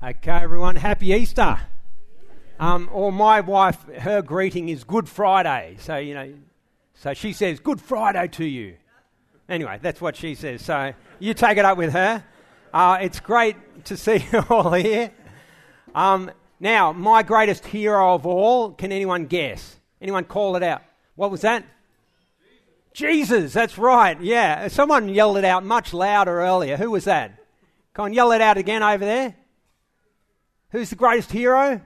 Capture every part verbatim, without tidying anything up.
Okay, everyone, happy Easter. Um, or my wife, her greeting is Good Friday. So, you know, so she says, Good Friday to you. Anyway, that's what she says. So you take it up with her. Uh, it's great to see you all here. Um, now, my greatest hero of all, can anyone guess? Anyone call it out? What was that? Jesus, Jesus that's right, yeah. Someone yelled it out much louder earlier. Who was that? Come on, yell it out again over there. Who's the greatest hero?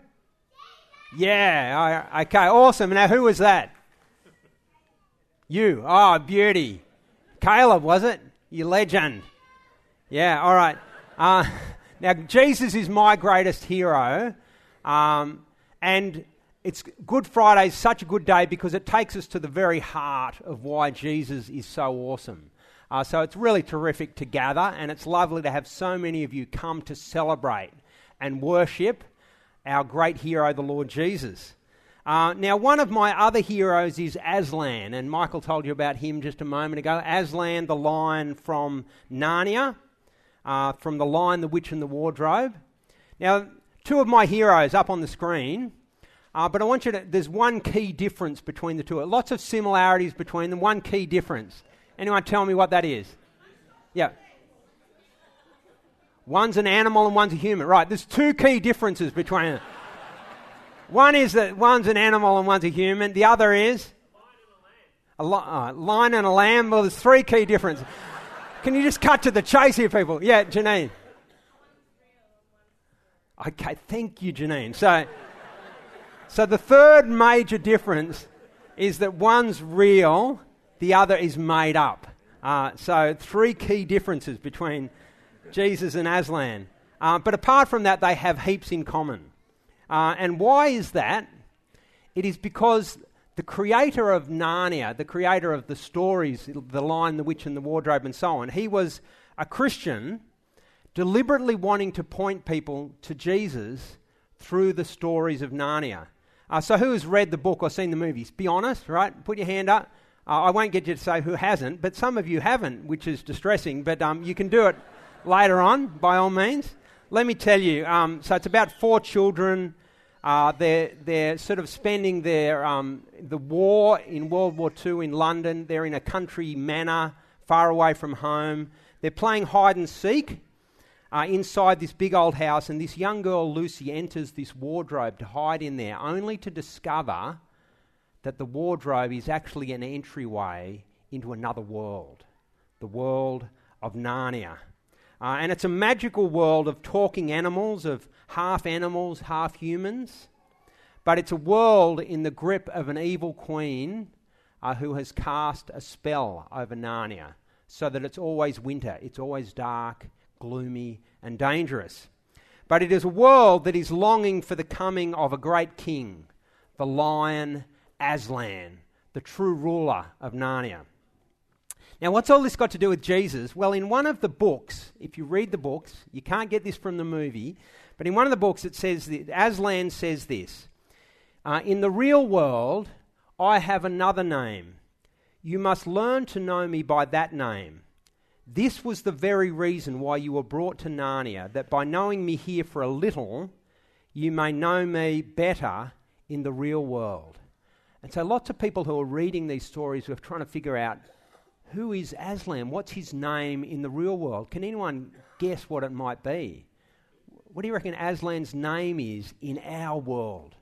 Yeah, okay, awesome. Now, who was that? You. Oh, beauty. Caleb, was it? You legend. Yeah, all right. Uh, now, Jesus is my greatest hero, um, and it's Good Friday is such a good day because it takes us to the very heart of why Jesus is so awesome. Uh, so it's really terrific to gather, and it's lovely to have so many of you come to celebrate and worship our great hero, the Lord Jesus. Uh, now, one of my other heroes is Aslan, and Michael told you about him just a moment ago. Aslan, the lion from Narnia, uh, from The Lion, the Witch and the Wardrobe. Now, two of my heroes up on the screen, uh, but I want you to, there's one key difference between the two. Lots of similarities between them, one key difference. Anyone tell me what that is? Yeah. One's an animal and one's a human. Right, there's two key differences between them. One is that one's an animal and one's a human. The other is? A lion and a lamb. A li- uh, lion and a lamb. Well, there's three key differences. Can you just cut to the chase here, people? Yeah, Janine. Okay, thank you, Janine. So, so the third major difference is that one's real, the other is made up. Uh, so three key differences between Jesus and Aslan. Uh, but apart from that, they have heaps in common. Uh, and why is that? It is because the creator of Narnia, the creator of the stories, The Lion, the Witch and the Wardrobe and so on, he was a Christian deliberately wanting to point people to Jesus through the stories of Narnia. Uh, so who has read the book or seen the movies? Be honest, right? Put your hand up. Uh, I won't get you to say who hasn't, but some of you haven't, which is distressing, but um, you can do it later on, by all means. Let me tell you, um, so it's about four children. Uh, they're, they're sort of spending their um, the war in World War Two in London. They're in a country manor, far away from home. They're playing hide and seek uh, inside this big old house, and this young girl, Lucy, enters this wardrobe to hide in there, only to discover that the wardrobe is actually an entryway into another world, the world of Narnia. Uh, and it's a magical world of talking animals, of half animals, half humans. But it's a world in the grip of an evil queen uh, who has cast a spell over Narnia so that it's always winter, it's always dark, gloomy and dangerous. But it is a world that is longing for the coming of a great king, the lion Aslan, the true ruler of Narnia. Now, what's all this got to do with Jesus? Well, in one of the books, if you read the books, you can't get this from the movie, but in one of the books it says, that Aslan says this, uh, in the real world, I have another name. You must learn to know me by that name. This was the very reason why you were brought to Narnia, that by knowing me here for a little, you may know me better in the real world. And so lots of people who are reading these stories are trying to figure out, who is Aslan? What's his name in the real world? Can anyone guess what it might be? What do you reckon Aslan's name is in our world?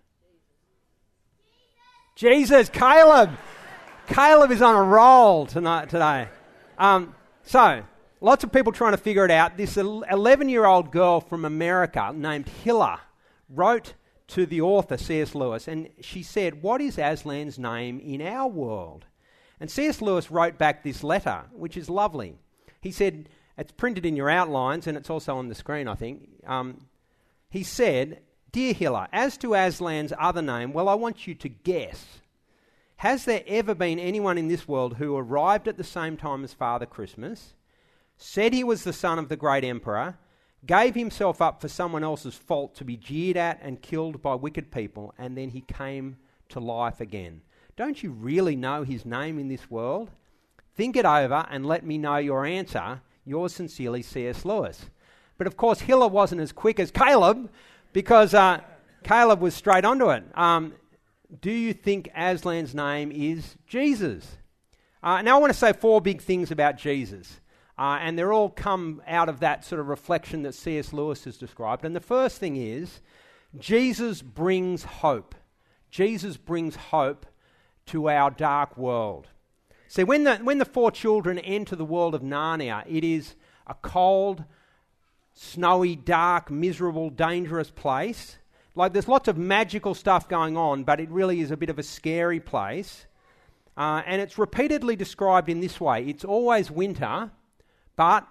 Jesus, Caleb. Caleb is on a roll tonight today. Um, so, lots of people trying to figure it out. This eleven-year-old girl from America named Hilla wrote to the author, C S Lewis, and she said, what is Aslan's name in our world? And C S Lewis wrote back this letter, which is lovely. He said, it's printed in your outlines and it's also on the screen, I think. Um, he said, Dear Hilla, as to Aslan's other name, well, I want you to guess. Has there ever been anyone in this world who arrived at the same time as Father Christmas, said he was the son of the great emperor, gave himself up for someone else's fault to be jeered at and killed by wicked people, and then he came to life again? Don't you really know his name in this world? Think it over and let me know your answer. Yours sincerely, C S Lewis. But of course, Hiller wasn't as quick as Caleb because uh, Caleb was straight onto it. Um, do you think Aslan's name is Jesus? Uh, now I want to say four big things about Jesus. Uh, and they're all come out of that sort of reflection that C S Lewis has described. And the first thing is, Jesus brings hope. Jesus brings hope to our dark world. See, when the, when the four children enter the world of Narnia, it is a cold, snowy, dark, miserable, dangerous place. Like there's lots of magical stuff going on, but it really is a bit of a scary place. Uh, and it's repeatedly described in this way. It's always winter, but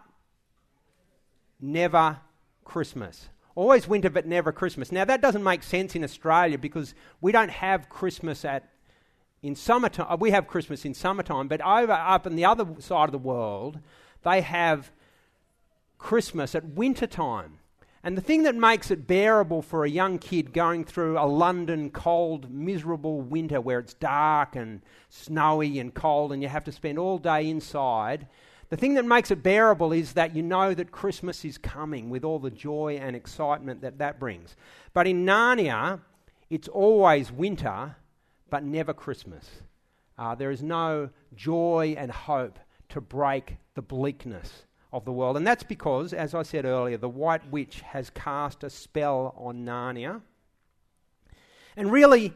never Christmas. Always winter, but never Christmas. Now, that doesn't make sense in Australia because we don't have Christmas at in summertime. We have Christmas in summertime, but over up on the other side of the world, they have Christmas at winter time. And the thing that makes it bearable for a young kid going through a London cold, miserable winter where it's dark and snowy and cold and you have to spend all day inside, the thing that makes it bearable is that you know that Christmas is coming with all the joy and excitement that that brings. But in Narnia, it's always winter, but never Christmas. Uh, there is no joy and hope to break the bleakness of the world. And that's because, as I said earlier, the White Witch has cast a spell on Narnia. And really,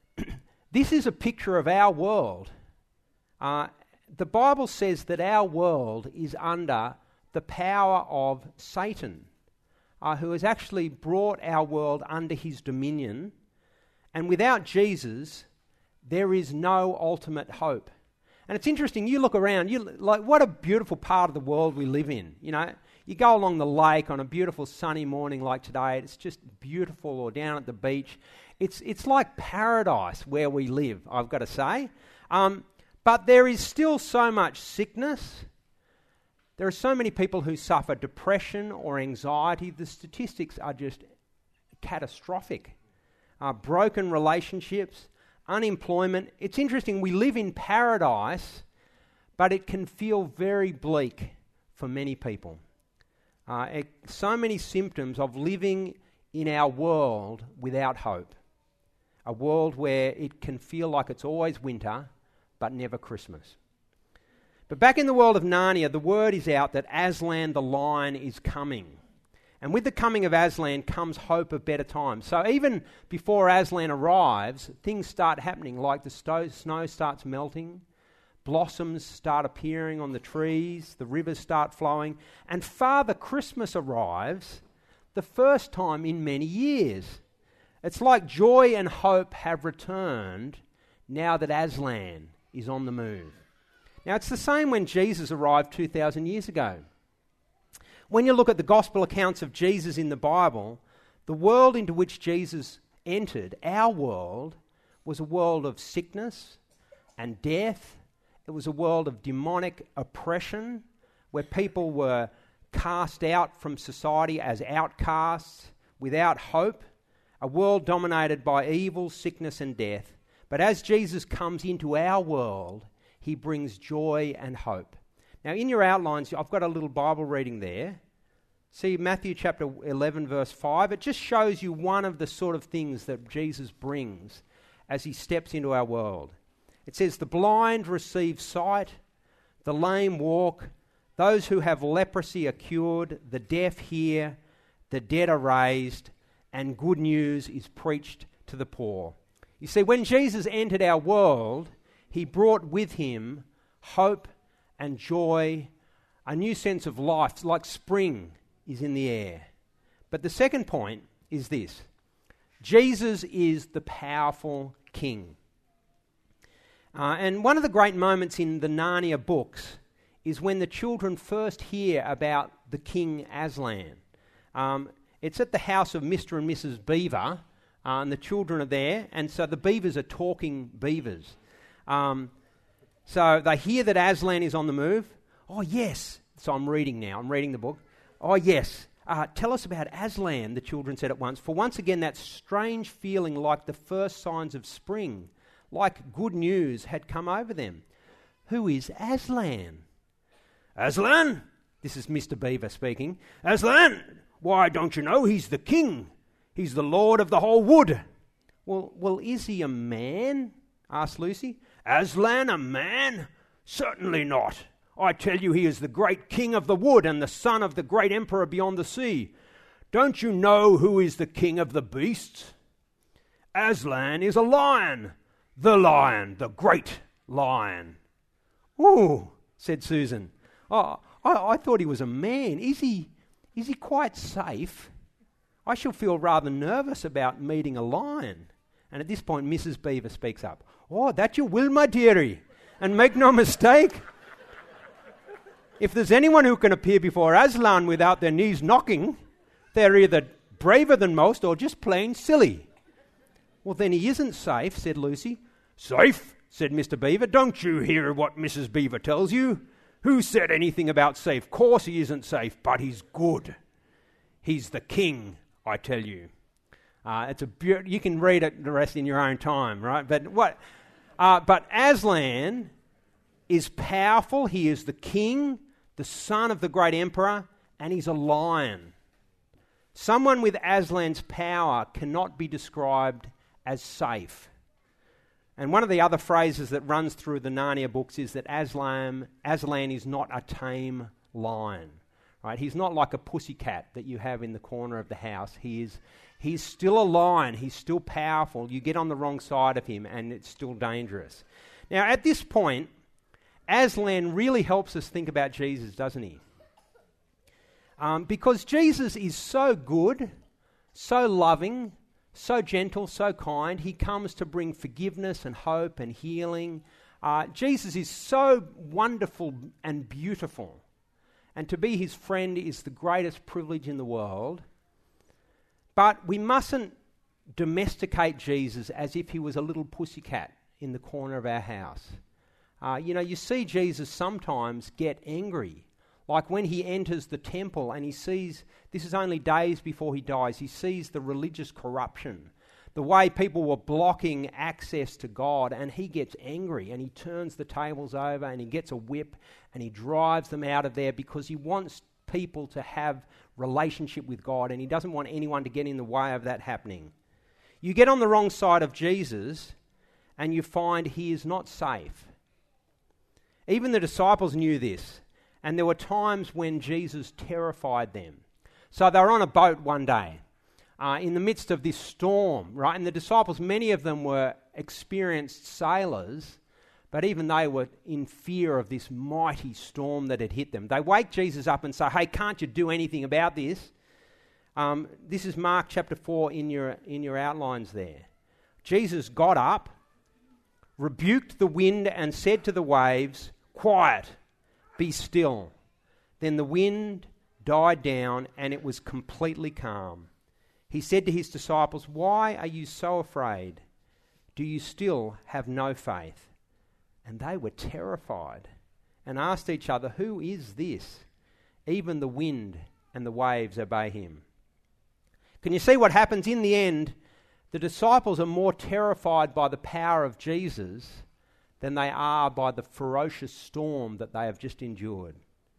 this is a picture of our world. Uh, The Bible says that our world is under the power of Satan, uh, who has actually brought our world under his dominion. And without Jesus, there is no ultimate hope. And it's interesting, you look around, you like what a beautiful part of the world we live in. You know, you go along the lake on a beautiful sunny morning like today, it's just beautiful, or down at the beach. It's, it's like paradise where we live, I've got to say. Um, But there is still so much sickness. There are so many people who suffer depression or anxiety. The statistics are just catastrophic. Uh, broken relationships, unemployment. It's interesting, we live in paradise, but it can feel very bleak for many people. Uh, it, so many symptoms of living in our world without hope. A world where it can feel like it's always winter, but never Christmas. But back in the world of Narnia, the word is out that Aslan the lion is coming. And with the coming of Aslan comes hope of better times. So even before Aslan arrives, things start happening, like the sto- snow starts melting, blossoms start appearing on the trees, the rivers start flowing, and Father Christmas arrives the first time in many years. It's like joy and hope have returned now that Aslan is on the move. Now, it's the same when Jesus arrived two thousand years ago. When you look at the gospel accounts of Jesus in the Bible, the world into which Jesus entered, our world, was a world of sickness and death. It was a world of demonic oppression where people were cast out from society as outcasts, without hope, a world dominated by evil, sickness and death. But as Jesus comes into our world, he brings joy and hope. Now, in your outlines, I've got a little Bible reading there. See Matthew chapter eleven, verse five. It just shows you one of the sort of things that Jesus brings as he steps into our world. It says, the blind receive sight, the lame walk, those who have leprosy are cured, the deaf hear, the dead are raised, and good news is preached to the poor. You see, when Jesus entered our world, he brought with him hope and joy, a new sense of life, like spring is in the air. But the second point is this: Jesus is the powerful king. Uh, and one of the great moments in the Narnia books is when the children first hear about the King Aslan. Um, it's at the house of Mister and Missus Beaver, uh, and the children are there, and so the beavers are talking beavers. Um, so they hear that Aslan is on the move. Oh, yes. So I'm reading now. I'm reading the book. Oh, yes. Uh, tell us about Aslan, the children said at once. For once again, that strange feeling like the first signs of spring, like good news had come over them. Who is Aslan? Aslan? This is Mister Beaver speaking. Aslan, why, don't you know he's the king? He's the lord of the whole wood. Well, well, is he a man? Asked Lucy. Aslan a man? Certainly not. I tell you, he is the great king of the wood and the son of the great emperor beyond the sea. Don't you know who is the king of the beasts? Aslan is a lion. The lion, the great lion. Ooh, said Susan. Oh, I, I thought he was a man. Is he, is he quite safe? I shall feel rather nervous about meeting a lion. And at this point, Missus Beaver speaks up. Oh, that you will, my dearie. And make no mistake, if there's anyone who can appear before Aslan without their knees knocking, they're either braver than most or just plain silly. Well, then he isn't safe, said Lucy. Safe? Said Mister Beaver. Don't you hear what Missus Beaver tells you? Who said anything about safe? Course he isn't safe, but he's good. He's the king, I tell you. Uh, it's a be- you can read it the rest in your own time, right? But what? Uh, but Aslan is powerful. He is the king, the son of the great emperor, and he's a lion. Someone with Aslan's power cannot be described as safe. And one of the other phrases that runs through the Narnia books is that Aslan, Aslan is not a tame lion. Right? He's not like a pussycat that you have in the corner of the house. He is, he's still a lion. He's still powerful. You get on the wrong side of him and it's still dangerous. Now, at this point, Aslan really helps us think about Jesus, doesn't he? Um, because Jesus is so good, so loving, so gentle, so kind. He comes to bring forgiveness and hope and healing. Uh, Jesus is so wonderful and beautiful. And to be his friend is the greatest privilege in the world. But we mustn't domesticate Jesus as if he was a little pussycat in the corner of our house. Uh, you know, you see Jesus sometimes get angry. Like when he enters the temple and he sees, this is only days before he dies, he sees the religious corruption, the way people were blocking access to God, and he gets angry and he turns the tables over and he gets a whip and he drives them out of there because he wants people to have relationship with God and he doesn't want anyone to get in the way of that happening. You get on the wrong side of Jesus and you find he is not safe. Even the disciples knew this. And there were times when Jesus terrified them. So they were on a boat one day uh, in the midst of this storm, right? And the disciples, many of them were experienced sailors, but even they were in fear of this mighty storm that had hit them. They wake Jesus up and say, hey, can't you do anything about this? Um, this is Mark chapter four in your, in your outlines there. Jesus got up, rebuked the wind and said to the waves, quiet, be still. Then the wind died down and it was completely calm. He said to his disciples, why are you so afraid? Do you still have no faith? And they were terrified and asked each other, who is this? Even the wind and the waves obey him. Can you see what happens in the end? The disciples are more terrified by the power of Jesus than they are by the ferocious storm that they have just endured.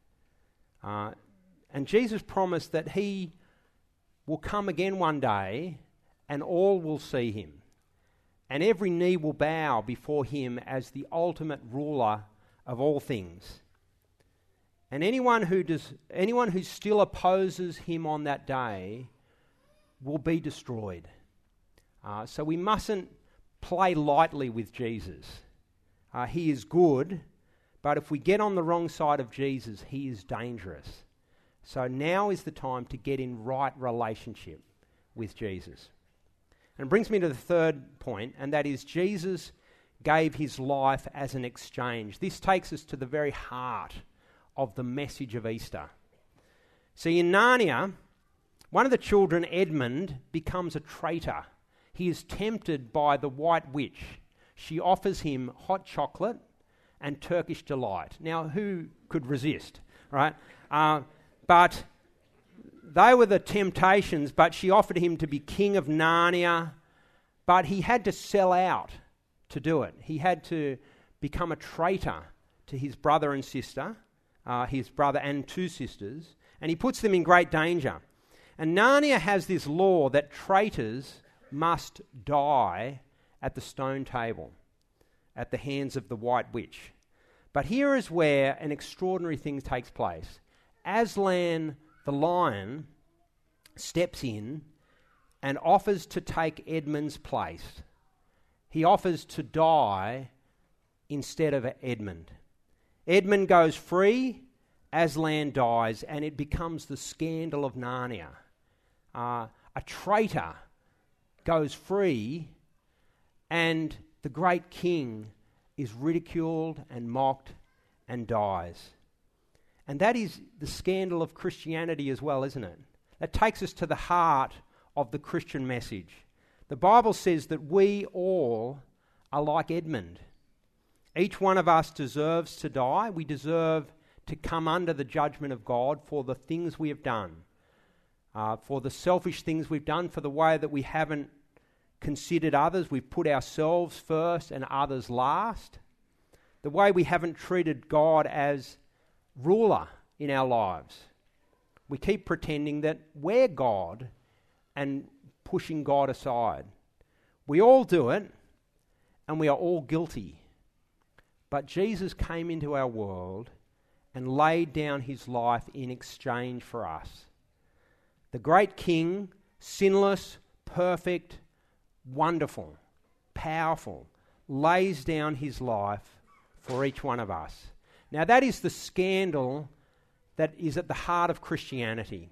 Uh, and Jesus promised that he will come again one day and all will see him. And every knee will bow before him as the ultimate ruler of all things. And anyone who does, anyone who still opposes him on that day will be destroyed. Uh, so we mustn't play lightly with Jesus. Uh, he is good, but if we get on the wrong side of Jesus, he is dangerous. So now is the time to get in right relationship with Jesus. And it brings me to the third point, and that is Jesus gave his life as an exchange. This takes us to the very heart of the message of Easter. See, in Narnia, one of the children, Edmund, becomes a traitor. He is tempted by the White Witch. She offers him hot chocolate and Turkish delight. Now, who could resist, right? Uh, but they were the temptations, but she offered him to be king of Narnia, but he had to sell out to do it. He had to become a traitor to his brother and sister uh, his brother and two sisters, and he puts them in great danger. And Narnia has this law that traitors must die at the stone table, at the hands of the White Witch. But here is where an extraordinary thing takes place. Aslan the lion steps in and offers to take Edmund's place. He offers to die instead of Edmund. Edmund goes free, Aslan dies, and it becomes the scandal of Narnia. Uh, a traitor goes free, and the great king is ridiculed and mocked and dies. And that is the scandal of Christianity as well, isn't it? That takes us to the heart of the Christian message. The Bible says that we all are like Edmund. Each one of us deserves to die. We deserve to come under the judgment of God for the things we have done, uh, for the selfish things we've done, for the way that we haven't considered others. We've put ourselves first and others last. The way we haven't treated God as ruler in our lives. We keep pretending that we're God and pushing God aside. We all do it, and we are all guilty. But Jesus came into our world and laid down his life in exchange for us. The great King, sinless, perfect, wonderful, powerful, lays down his life for each one of us. Now that is the scandal that is at the heart of Christianity.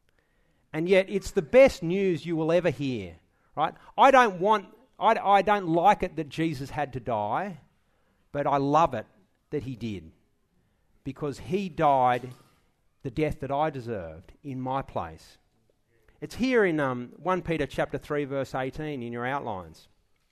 And yet it's the best news you will ever hear, right? I don't want, I, I don't like it that Jesus had to die, but I love it that he did, because he died the death that I deserved in my place. It's here in um, First Peter chapter three, verse eighteen in your outlines.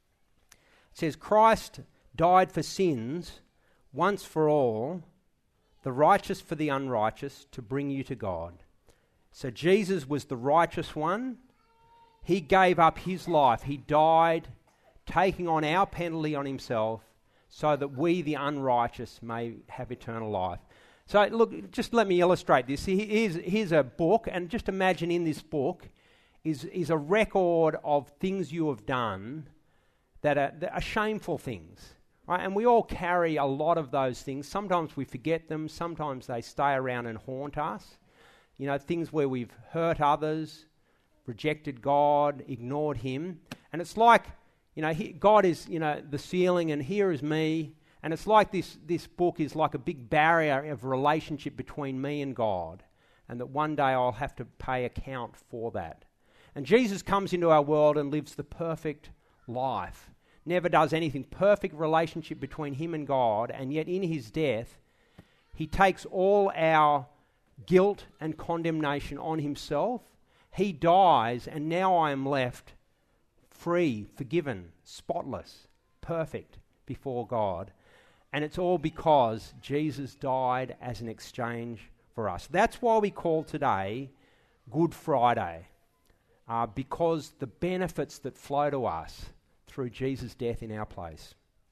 It says, Christ died for sins once for all, the righteous for the unrighteous, to bring you to God. So Jesus was the righteous one. He gave up his life. He died, taking on our penalty on himself, so that we, the unrighteous, may have eternal life. So look, just let me illustrate this. Here's, here's a book, and just imagine in this book is, is a record of things you have done that are, that are shameful things. Right? And we all carry a lot of those things. Sometimes we forget them. Sometimes they stay around and haunt us. You know, things where we've hurt others, rejected God, ignored him. And it's like, you know, he, God is, you know, the ceiling, and here is me. And it's like this, this book is like a big barrier of relationship between me and God. And that one day I'll have to pay account for that. And Jesus comes into our world and lives the perfect life. Never does anything. Perfect relationship between him and God. And yet in his death, he takes all our guilt and condemnation on himself. He dies, and now I am left free, forgiven, spotless, perfect before God. And it's all because Jesus died as an exchange for us. That's why we call today Good Friday, uh, because the benefits that flow to us through Jesus' death in our place.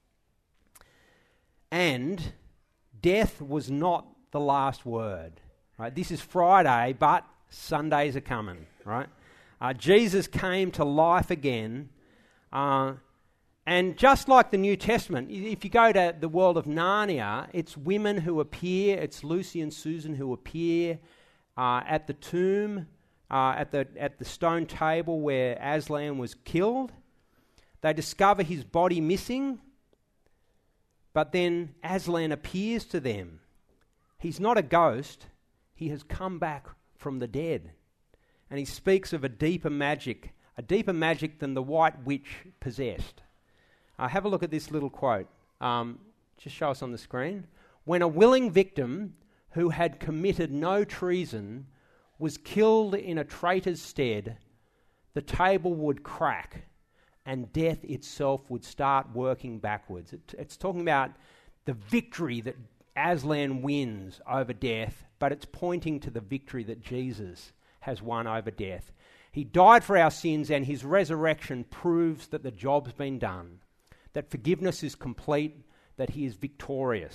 And death was not the last word. Right? This is Friday, but Sundays are coming, right? Uh, Jesus came to life again. Uh, and just like the New Testament, if you go to the world of Narnia, it's women who appear, it's Lucy and Susan who appear uh, at the tomb, uh, at the at the stone table where Aslan was killed. They discover his body missing, but then Aslan appears to them. He's not a ghost. He has come back from the dead. And he speaks of a deeper magic, a deeper magic than the White Witch possessed. Uh, have a look at this little quote. Um, just show us on the screen. When a willing victim who had committed no treason was killed in a traitor's stead, the table would crack and death itself would start working backwards. It, it's talking about the victory that Aslan wins over death, but it's pointing to the victory that Jesus has won over death. He died for our sins, and his resurrection proves that the job's been done, that forgiveness is complete, that he is victorious.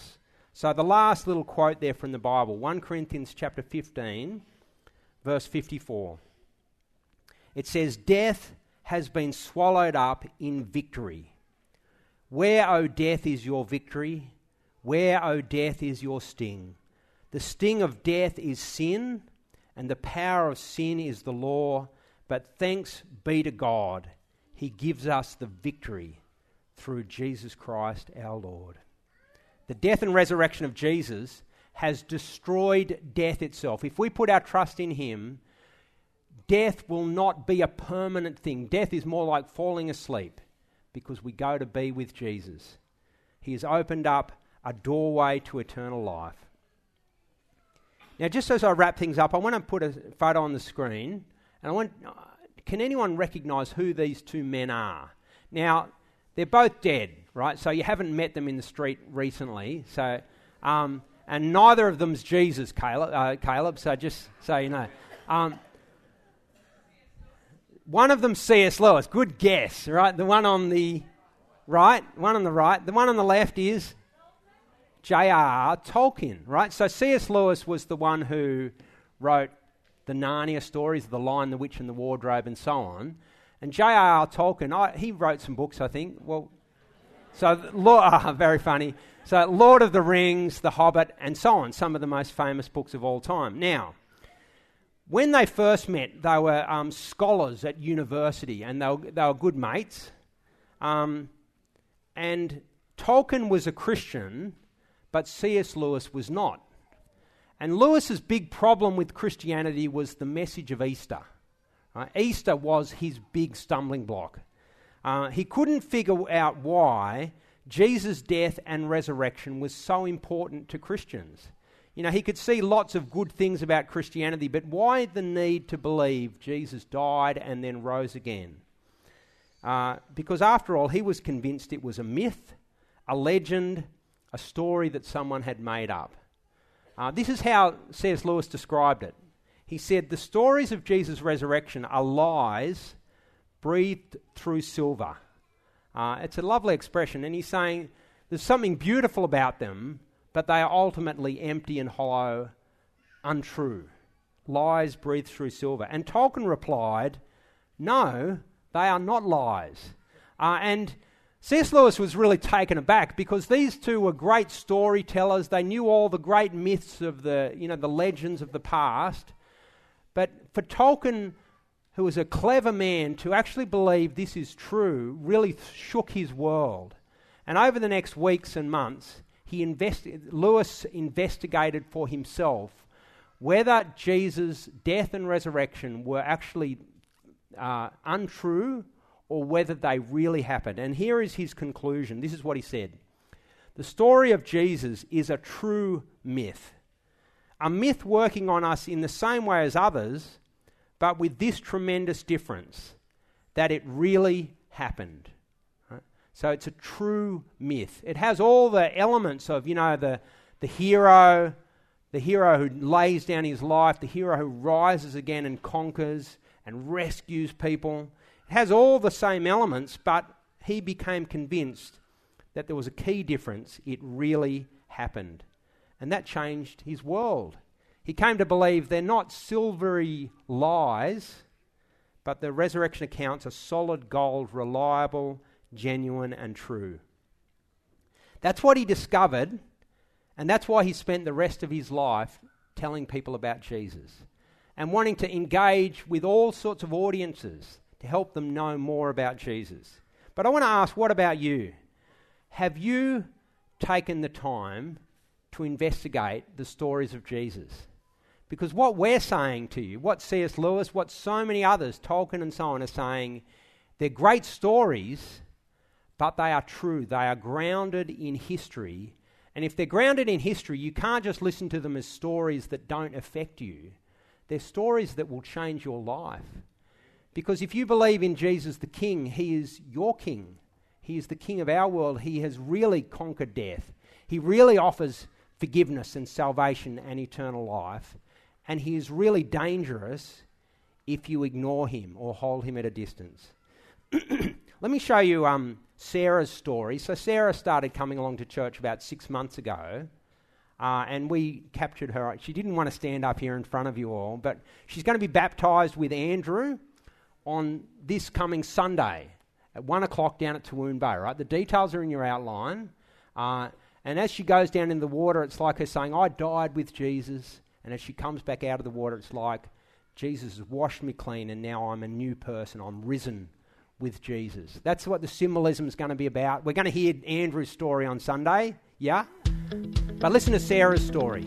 So the last little quote there from the Bible, First Corinthians chapter fifteen, verse fifty-four. It says, "Death has been swallowed up in victory. Where, O death, is your victory? Where, O death, is your sting? The sting of death is sin, and the power of sin is the law. But thanks be to God, he gives us the victory through Jesus Christ our Lord." The death and resurrection of Jesus has destroyed death itself. If we put our trust in him, death will not be a permanent thing. Death is more like falling asleep because we go to be with Jesus. He has opened up a doorway to eternal life. Now, just as I wrap things up, I want to put a photo on the screen, and I want, can anyone recognise who these two men are? Now, they're both dead, right? So you haven't met them in the street recently. So, um, and neither of them's Jesus, Caleb. Uh, Caleb. So just so you know, um, one of them's C S Lewis. Good guess, right? The one on the right, one on the right. The one on the left is J R R Tolkien, right? So C S Lewis was the one who wrote the Narnia stories, The Lion, the Witch and the Wardrobe and so on. And J R R Tolkien, I, he wrote some books, I think. Well, so, uh, very funny. So Lord of the Rings, The Hobbit and so on, some of the most famous books of all time. Now, when they first met, they were um, scholars at university and they were, they were good mates. Um, and Tolkien was a Christian, but C S Lewis was not. And Lewis's big problem with Christianity was the message of Easter. Right? Easter was his big stumbling block. Uh, he couldn't figure out why Jesus' death and resurrection was so important to Christians. You know, he could see lots of good things about Christianity, but why the need to believe Jesus died and then rose again? Uh, because after all, he was convinced it was a myth, a legend, a story that someone had made up. Uh, this is how C S Lewis described it. He said, "The stories of Jesus' resurrection are lies breathed through silver." Uh, it's a lovely expression, and he's saying there's something beautiful about them, but they are ultimately empty and hollow, untrue. Lies breathed through silver. And Tolkien replied, "No, they are not lies." Uh, and C S Lewis was really taken aback because these two were great storytellers. They knew all the great myths of the, you know, the legends of the past. But for Tolkien, who was a clever man, to actually believe this is true really th- shook his world. And over the next weeks and months, he investi- Lewis investigated for himself whether Jesus' death and resurrection were actually uh, untrue or whether they really happened. And here is his conclusion. This is what he said. "The story of Jesus is a true myth. A myth working on us in the same way as others, but with this tremendous difference, that it really happened." Right? So it's a true myth. It has all the elements of, you know, the, the hero, the hero who lays down his life, the hero who rises again and conquers and rescues people. It has all the same elements, but he became convinced that there was a key difference. It really happened. And that changed his world. He came to believe they're not silvery lies, but the resurrection accounts are solid gold, reliable, genuine and true. That's what he discovered, and that's why he spent the rest of his life telling people about Jesus and wanting to engage with all sorts of audiences to help them know more about Jesus. But I want to ask, what about you? Have you taken the time to investigate the stories of Jesus? Because what we're saying to you, what C S Lewis, what so many others, Tolkien and so on, are saying, they're great stories, but they are true. They are grounded in history. And if they're grounded in history, you can't just listen to them as stories that don't affect you. They're stories that will change your life. Because if you believe in Jesus the King, he is your King. He is the King of our world. He has really conquered death. He really offers forgiveness and salvation and eternal life. And he is really dangerous if you ignore him or hold him at a distance. Let me show you um, Sarah's story. So Sarah started coming along to church about six months ago. Uh, and we captured her. She didn't want to stand up here in front of you all, but she's going to be baptised with Andrew on this coming Sunday at one o'clock down at Toowoomba Bay, right? The details are in your outline. Uh, and as she goes down in the water, it's like her saying, I died with Jesus. And as she comes back out of the water, it's like, Jesus has washed me clean and now I'm a new person. I'm risen with Jesus. That's what the symbolism is going to be about. We're going to hear Andrew's story on Sunday, yeah? But listen to Sarah's story.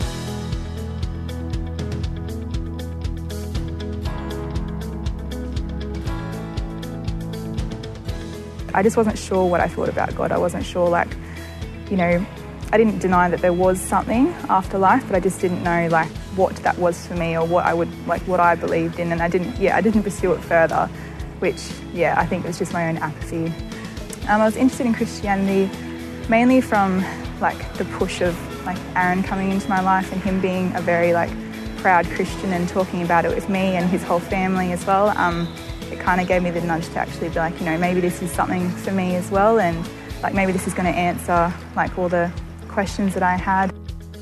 I just wasn't sure what I thought about God. I wasn't sure, like, you know, I didn't deny that there was something after life, but I just didn't know, like, what that was for me or what I would, like, what I believed in. And I didn't, yeah, I didn't pursue it further, which, yeah, I think it was just my own apathy. Um, I was interested in Christianity mainly from, like, the push of, like, Aaron coming into my life and him being a very, like, proud Christian and talking about it with me and his whole family as well. Um, it kind of gave me the nudge to actually be like, you know, maybe this is something for me as well, and, like, maybe this is going to answer, like, all the questions that I had.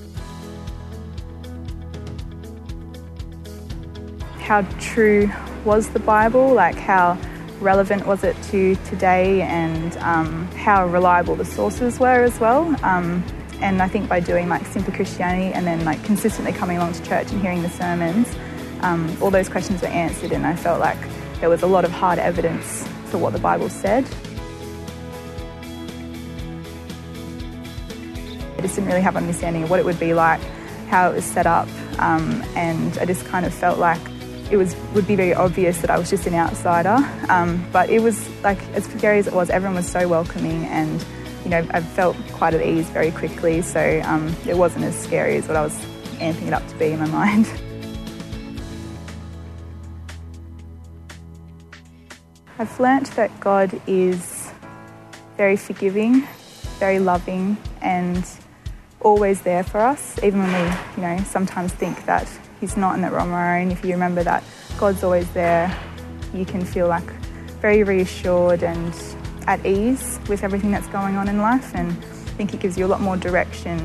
How true was the Bible? Like, how relevant was it to today, and um, how reliable the sources were as well. Um, and I think by doing, like, Simply Christianity and then, like, consistently coming along to church and hearing the sermons, um, all those questions were answered, and I felt like there was a lot of hard evidence for what the Bible said. I just didn't really have an understanding of what it would be like, how it was set up, um, and I just kind of felt like it was would be very obvious that I was just an outsider. Um, but it was, like, as scary as it was, everyone was so welcoming, and, you know, I felt quite at ease very quickly, so um, it wasn't as scary as what I was amping it up to be in my mind. I've learnt that God is very forgiving, very loving, and always there for us, even when we, you know, sometimes think that He's not and that we're on our own. If you remember that God's always there, you can feel, like, very reassured and at ease with everything that's going on in life, and I think it gives you a lot more direction.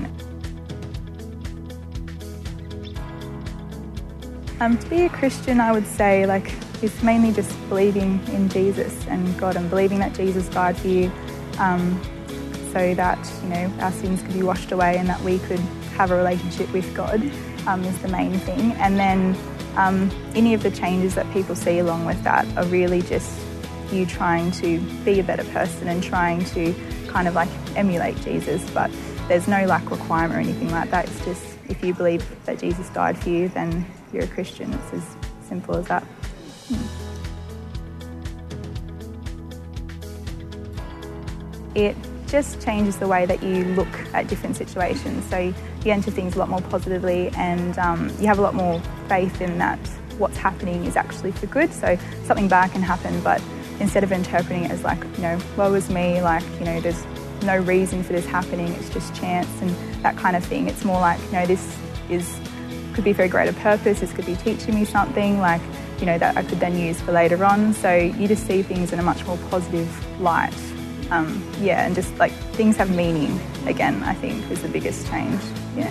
Um, to be a Christian, I would say, like, it's mainly just believing in Jesus and God, and believing that Jesus died for you, um, so that, you know, our sins could be washed away and that we could have a relationship with God, um, is the main thing. And then um, any of the changes that people see along with that are really just you trying to be a better person and trying to kind of, like, emulate Jesus. But there's no, like, requirement or anything like that. It's just, if you believe that Jesus died for you, then you're a Christian. It's as simple as that. It just changes the way that you look at different situations. So you enter things a lot more positively, and um, you have a lot more faith in that what's happening is actually for good. So something bad can happen, but instead of interpreting it as, like, you know, woe is me, like, you know, there's no reason for this happening, it's just chance and that kind of thing. It's more like, you know, this is could be for a greater purpose, this could be teaching me something, like, you know, that I could then use for later on. So you just see things in a much more positive light. Um, yeah, and just, like, things have meaning again, I think, is the biggest change. Yeah.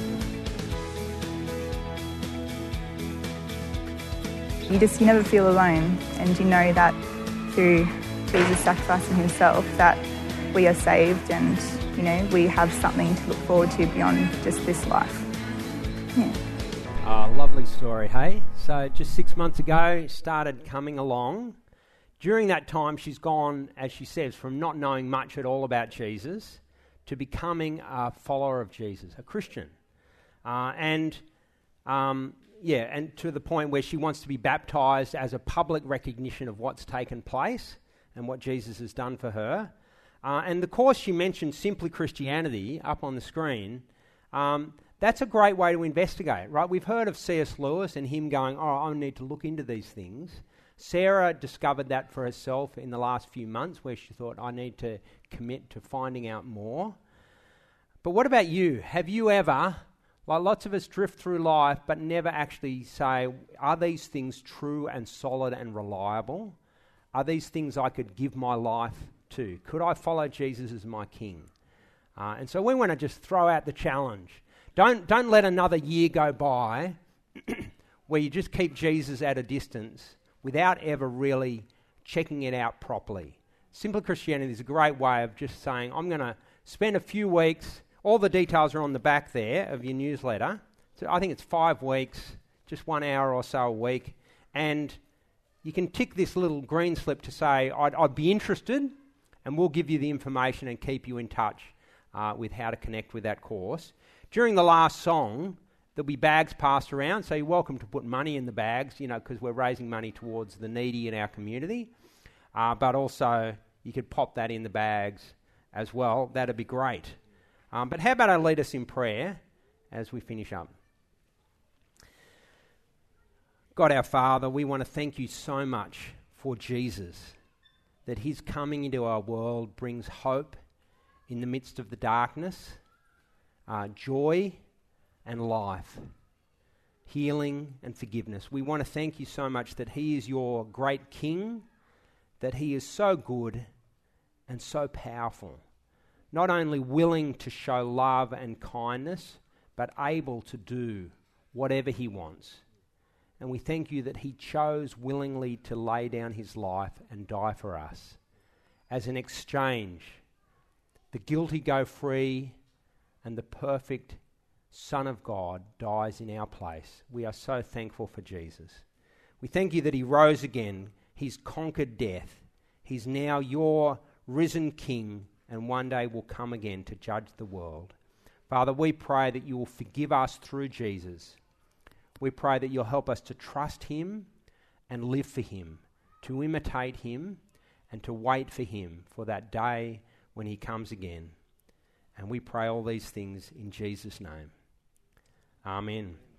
You just, you never feel alone, and you know that through Jesus sacrificing Himself that we are saved, and, you know, we have something to look forward to beyond just this life. Yeah. Oh, lovely story, hey? So just six months ago, started coming along. During that time, she's gone, as she says, from not knowing much at all about Jesus to becoming a follower of Jesus, a Christian. Uh, and, um, yeah, and to the point where she wants to be baptised as a public recognition of what's taken place and what Jesus has done for her. Uh, and the course she mentioned, Simply Christianity, up on the screen, um, that's a great way to investigate, right? We've heard of C S Lewis and him going, oh, I need to look into these things. Sarah discovered that for herself in the last few months, where she thought, I need to commit to finding out more. But what about you? Have you ever, like lots of us drift through life, but never actually say, are these things true and solid and reliable? Are these things I could give my life to? Could I follow Jesus as my King? Uh, and so we want to just throw out the challenge Don't, don't let another year go by where you just keep Jesus at a distance without ever really checking it out properly. Simple Christianity is a great way of just saying, I'm going to spend a few weeks, all the details are on the back there of your newsletter. So I think it's five weeks, just one hour or so a week, and you can tick this little green slip to say, I'd, I'd be interested, and we'll give you the information and keep you in touch uh, with how to connect with that course. During the last song, there'll be bags passed around, so you're welcome to put money in the bags, you know, because we're raising money towards the needy in our community. Uh, but also, you could pop that in the bags as well. That'd be great. Um, but how about I lead us in prayer as we finish up? God our Father, we want to thank you so much for Jesus, that his coming into our world brings hope in the midst of the darkness, uh, joy and life, healing and forgiveness. We want to thank you so much that he is your great King, that he is so good and so powerful, not only willing to show love and kindness, but able to do whatever he wants. And we thank you that he chose willingly to lay down his life and die for us. As an exchange, the guilty go free and the perfect Son of God dies in our place. We are so thankful for Jesus. We thank you that he rose again. He's conquered death. He's now your risen King, and one day will come again to judge the world. Father, we pray that you will forgive us through Jesus. We pray that you'll help us to trust him and live for him, to imitate him and to wait for him for that day when he comes again. And we pray all these things in Jesus' name. Amen.